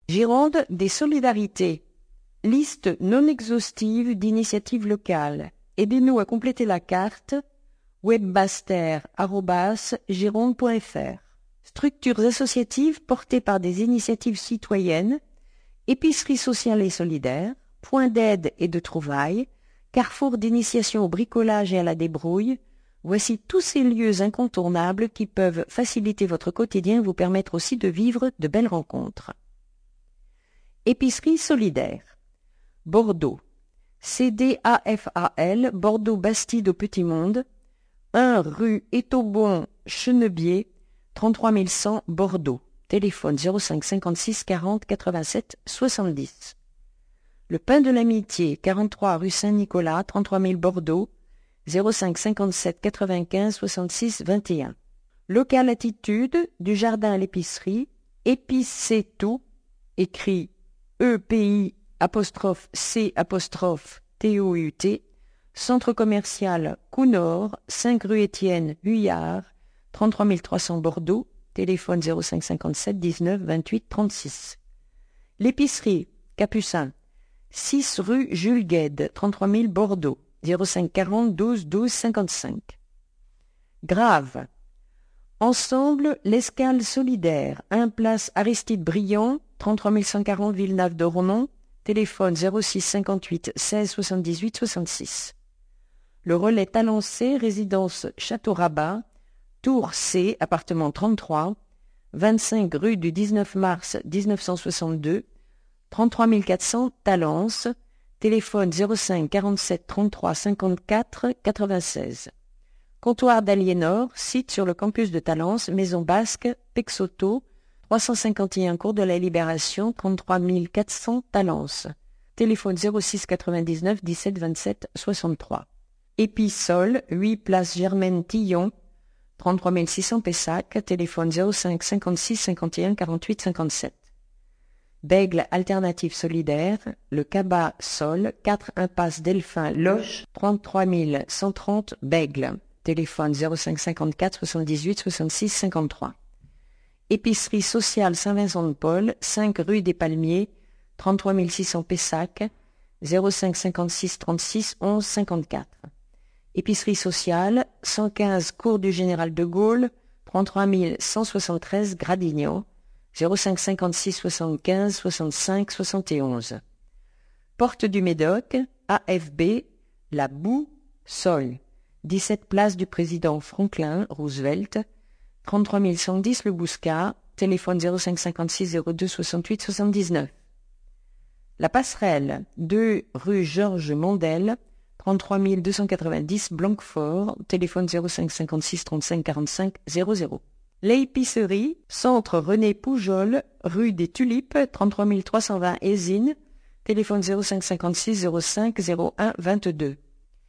Gironde des solidarités. Liste non exhaustive d'initiatives locales. Aidez-nous à compléter la carte webmaster@gironde.fr. Structures associatives portées par des initiatives citoyennes, épicerie sociale et solidaire, point d'aide et de trouvailles, carrefour d'initiation au bricolage et à la débrouille. Voici tous ces lieux incontournables qui peuvent faciliter votre quotidien et vous permettre aussi de vivre de belles rencontres. Épicerie solidaire. Bordeaux. CDAFAL, Bordeaux-Bastide au Petit Monde, 1 rue Étaubon-Chenebier, 33 100 Bordeaux. Téléphone 05 56 40 87 70. Le Pain de l'Amitié, 43 rue Saint-Nicolas, 33 000 Bordeaux, 05 57 95 66 21. Locale attitude du jardin à l'épicerie, Épicétout, écrit EPI''C''TOUT, centre commercial Coût-Nord, 5 rue Étienne Huyard, 33 300 Bordeaux, téléphone 05 57 19 28 36. L'épicerie Capucin, 6 rue Jules Guesde, 33 000 Bordeaux, 05 40 12 12 55. Grave. Ensemble, l'escale solidaire, 1 place Aristide Briand, 33 140 Villeneuve-d'Ornon, téléphone 06 58 16 78 66. Le relais Talence, résidence Château-Rabat, Tour C, appartement 33, 25 rue du 19 mars 1962, 33 400 Talence, téléphone 05 47 33 54 96. Comptoir d'Aliénor, site sur le campus de Talence, Maison Basque, Pexoto, 351 cours de la Libération, 33 400 Talence. Téléphone 06 99 17 27 63. Épisol, 8 place Germaine Tillon, 33 600 Pessac, téléphone 05 56 51 48 57. Bègle alternative solidaire, le Cabas Sol, 4 impasse Delphin Loche, 33 130 Bègle. Téléphone 05 54 78 66 53. Épicerie sociale Saint-Vincent-de-Paul, 5 rue des Palmiers, 33 600 Pessac, 05 56 36 11 54. Épicerie sociale, 115 cours du Général de Gaulle, 33 173 Gradignan, 05 56 75 65 71. Porte du Médoc, AFB, La Boue, Sol. 17 place du président Franklin Roosevelt, 33 110 Le Bouscat, téléphone 05 56 02 68 79. La Passerelle, 2 rue Georges Mondel, 33 290 Blanquefort, téléphone 05 56 35 45 00. L'épicerie, centre René Poujol, rue des Tulipes, 33 320 Ésine, téléphone 05 56 05 01 22.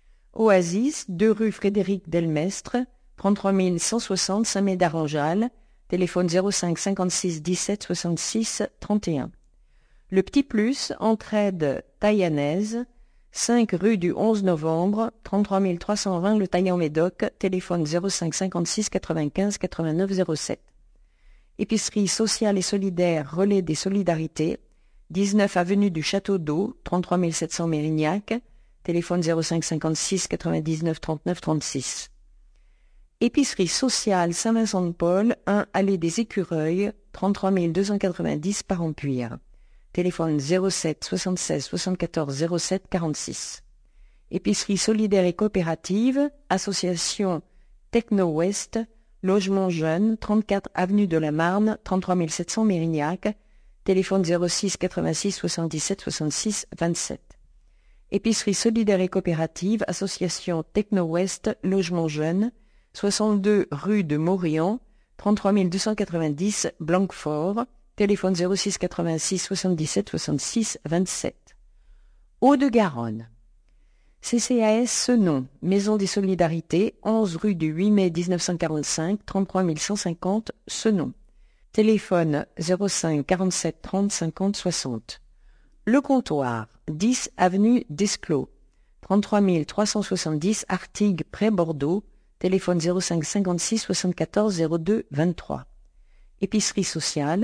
Oasis, 2 rue Frédéric Delmestre, 33 160 Saint-Médard-en-Jalles, téléphone 05 56 17 66 31. Le Petit Plus, entraide taïanaise, 5 rue du 11 novembre, 33 320 Le Taillan-Médoc, téléphone 05 56 95 89 07. Épicerie sociale et solidaire Relais des Solidarités, 19 avenue du Château d'Eau, 33 700 Mérignac, téléphone 05 56 99 39 36. Épicerie sociale Saint-Vincent-de-Paul, 1 allée des Écureuils, 33 290 Parampuire. Téléphone 07 76 74 07 46. Épicerie solidaire et coopérative, association Techno-Ouest, logement jeune, 34 avenue de la Marne, 33 700 Mérignac, téléphone 06 86 77 66 27. Épicerie solidaire et coopérative, association Techno-Ouest, logement jeune, 62 rue de Maurian, 33 290 Blanquefort, téléphone 06 86 77 66 27. Hauts-de-Garonne. CCAS Senon, Maison des Solidarités, 11 rue du 8 mai 1945, 33 150 Senon. Téléphone 05 47 30 50 60. Le Comptoir, 10 avenue d'Esclos, 33 370 Artigues près Bordeaux, téléphone 05 56 74 02 23. Épicerie sociale,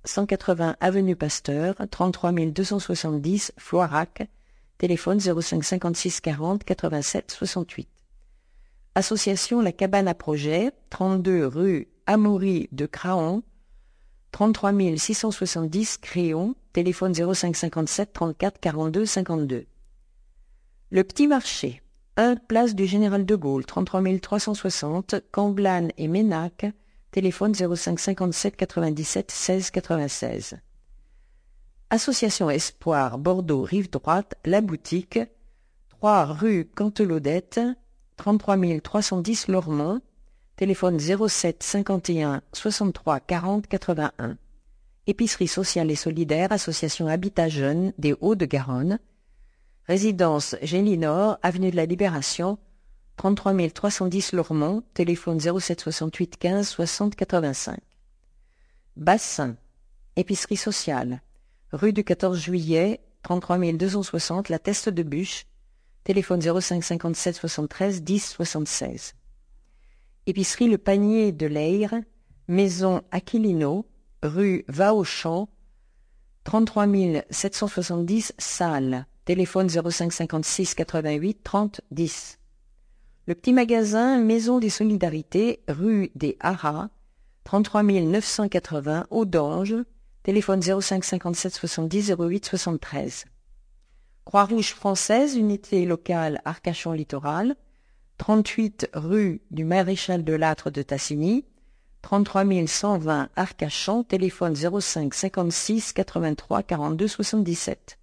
180 avenue Pasteur, 33 270 Floirac, téléphone 05 56 40 87 68. Association La Cabane à Projet, 32 rue Amaury de Craon, 33 670 Créon, téléphone 05 57 34 42 52. Le Petit Marché, 1 place du Général de Gaulle, 33 360 Camblane et Ménac, téléphone 05 57 97 16 96. Association Espoir Bordeaux Rive Droite, La Boutique, 3 rue Cantelodette, 33 310 Lormont, téléphone 07 51 63 40 81. Épicerie sociale et solidaire, association Habitat Jeunes des Hauts-de-Garonne, résidence Gélinor, avenue de la Libération, 33 310 Lormont, téléphone 07 68 15 60 85. Bassin, épicerie sociale, rue du 14 juillet, 33 260 La Teste de Bûche, téléphone 05 57 73 10 76. Épicerie Le Panier de l'Eyre, maison Aquilino, rue Vaauchamp, 33 770 Salles, téléphone 05 56 88 30 10. Le Petit Magasin Maison des Solidarités, rue des Haras, 33 980 Audange, téléphone 05 57 70 08 73. Croix-Rouge française, unité locale Arcachon Littoral, 38 rue du Maréchal de Lattre de Tassigny, 33 120 Arcachon, téléphone 05 56 83 42 77.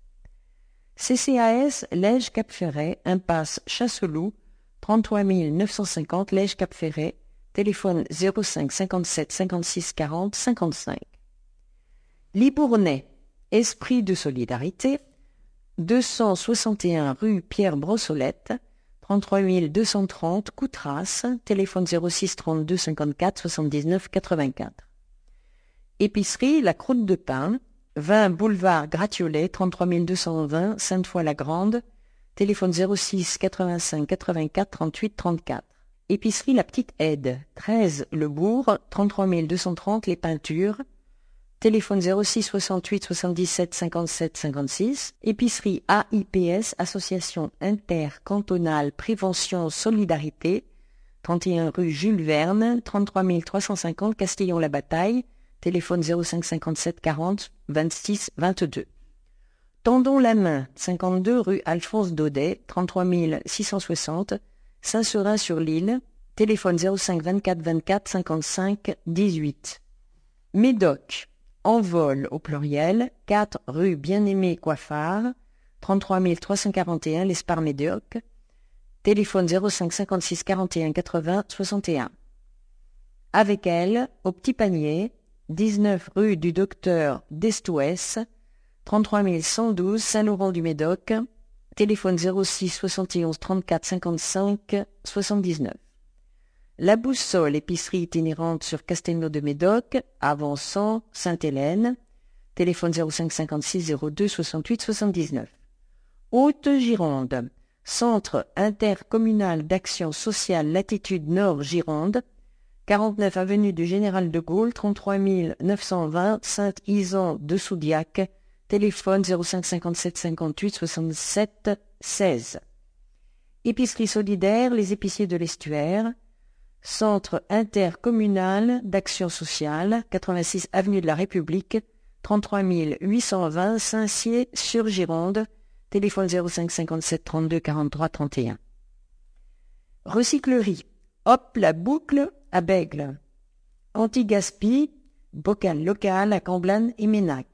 CCAS Lège Cap-Ferret, impasse Chasseloup, 33 950 Lège Cap-Ferret, téléphone 05 57 56 40 55. Libournais, Esprit de solidarité, 261 rue Pierre Brossolette, 33 230 Coutras, téléphone 06 32 54 79 84. Épicerie La Croûte de Pain, 20 boulevard Gratiolet, 33 220 Sainte-Foy-la-Grande, téléphone 06 85 84 38 34. Épicerie La Petite Aide, 13 Le Bourg, 33 230 Les Peintures, téléphone 06 68 77 57 56. Épicerie AIPS, Association intercantonale Prévention Solidarité, 31 rue Jules Verne, 33 350 Castillon-la-Bataille, téléphone 05 57 40 26 22. Tendons la main, 52 rue Alphonse Daudet, 33 660 Saint-Seurin-sur-l'Île, téléphone 05 24 24 55 18. Médoc, Envol au pluriel, 4 rue Bien-Aimé Coiffard, 33 341 l'Espar Médoc, téléphone 05 56 41 80 61. Avec elle, au Petit Panier, 19 rue du Docteur Destouès, 33 112 Saint-Laurent-du-Médoc, téléphone 06 71 34 55 79. La Boussole, épicerie itinérante sur Castelnau-de-Médoc, Avançon, Sainte-Hélène, téléphone 05 56 02 68 79. Haute-Gironde, Centre intercommunal d'action sociale Latitude Nord Gironde, 49 avenue du Général de Gaulle, 33 920 Saint-Isan de Soudiac, téléphone 05 57 58 67 16. Épicerie solidaire, les épiciers de l'Estuaire, Centre intercommunal d'action sociale, 86 avenue de la République, 33 820 Saint-Cier-sur-Gironde, téléphone 05 57 32 43 31. Recyclerie, Hop la Boucle à Bègle, Anti-Gaspi, bocal local à Camblane et Ménac.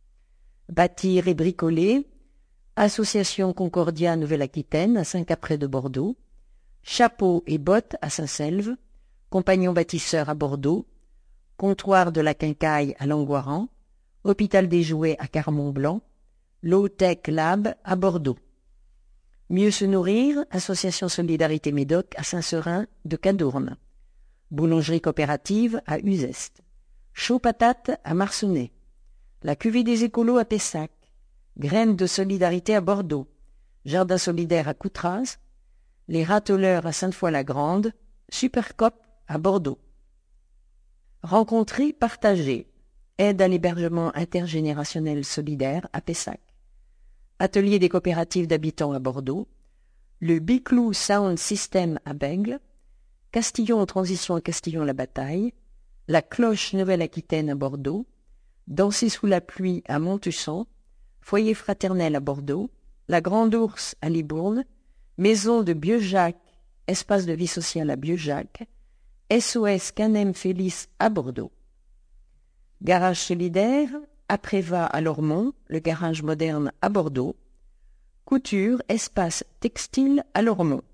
Bâtir et bricoler, Association Concordia Nouvelle-Aquitaine à Saint-Caprais de Bordeaux, Chapeaux et bottes à Saint-Selve, Compagnon bâtisseur à Bordeaux, Comptoir de la Quincaille à Langoiran, Hôpital des Jouets à Carmont-Blanc, Low-Tech Lab à Bordeaux. Mieux se nourrir, Association Solidarité Médoc à Saint-Seurin de Cadourne, Boulangerie coopérative à Uzeste, Chaud Patate à Marsonnay, la Cuvée des Écolos à Pessac, Graines de Solidarité à Bordeaux, Jardin solidaire à Coutras, les Rateleurs à Sainte-Foy-la-Grande, Supercop à Bordeaux. Rencontrer, partager. Aide à l'hébergement intergénérationnel solidaire à Pessac. Atelier des coopératives d'habitants à Bordeaux. Le Biclou Sound System à Bègle. Castillon en transition à Castillon-la-Bataille. La Cloche Nouvelle-Aquitaine à Bordeaux. Danser sous la pluie à Montussan. Foyer fraternel à Bordeaux. La Grande Ourse à Libourne. Maison de Bieujac, espace de vie sociale à Bieujac. SOS Canem Félix à Bordeaux. Garage solidaire, Apréva à Lormont, le garage moderne à Bordeaux. Couture, espace textile à Lormont.